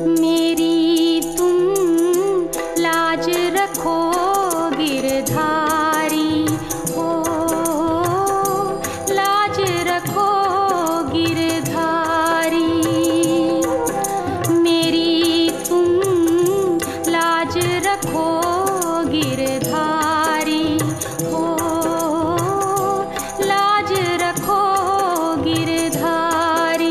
मेरी तुम लाज रखो गिरधारी, ओ लाज रखो गिरधारी। मेरी तुम लाज रखो गिरधारी, ओ लाज रखो गिरधारी।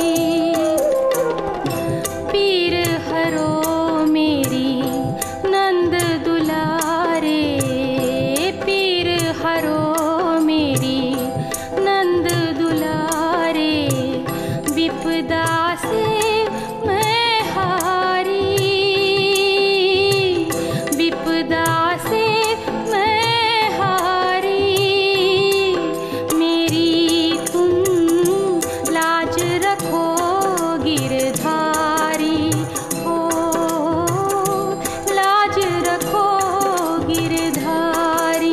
पीर हरो मेरी नंद दुलारे, पीर हरो मेरी नंद दुलारे। विपदा से मैं हारी, विपदा से मैं हारी। मेरी तुम लाज रखो गिरधारी, ओ लाज रखो गिरधारी।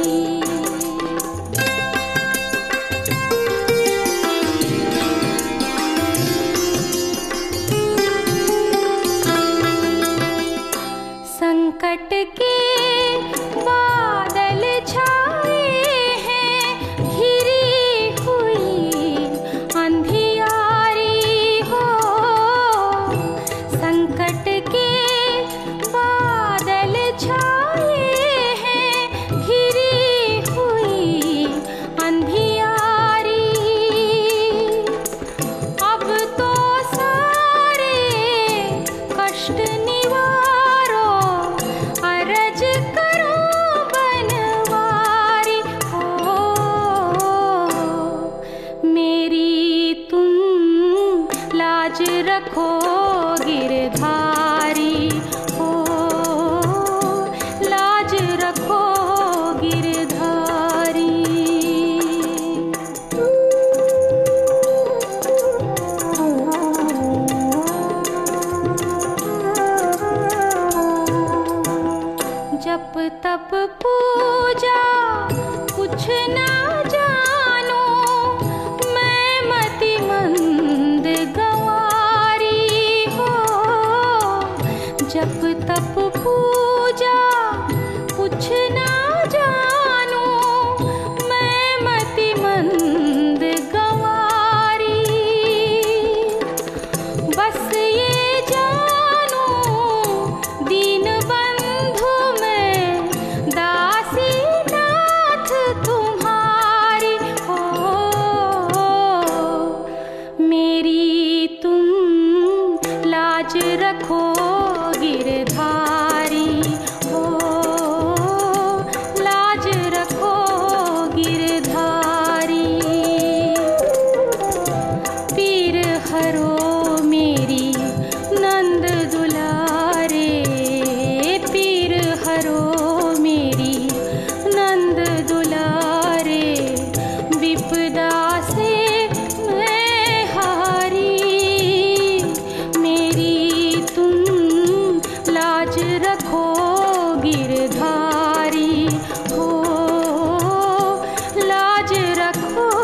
संकट के बादल छाए हैं, घिरी हुई अंधियारी हो। संकट के बादल छाए हैं, घिरी हुई अंधियारी। अब तो सारे कष्ट निवारो, अरज करो बनवारी, हो मेरी तुम लाज रखो गिरधारी, हो लाज रखो गिरधारी। जप तप पूजा कुछ ना जानो, मैं मति मंद गंवारी हो। जप तप पूजा कुछ ना जानो, मैं मति मंद गंवारी। बस ये जानो दीन बंधु मैं दासी नाथ तुम्हारी, हो मेरी तुम लाज रखो गिरधारी, हो लाज रखो गिरधारी। पीर हरो मेरी नंद दुलारे, पीर हरो मेरी नंद दुलारे। विपदा से मैं हारी, मेरी तुम लाज रखो गिरधारी, हो लाज रखो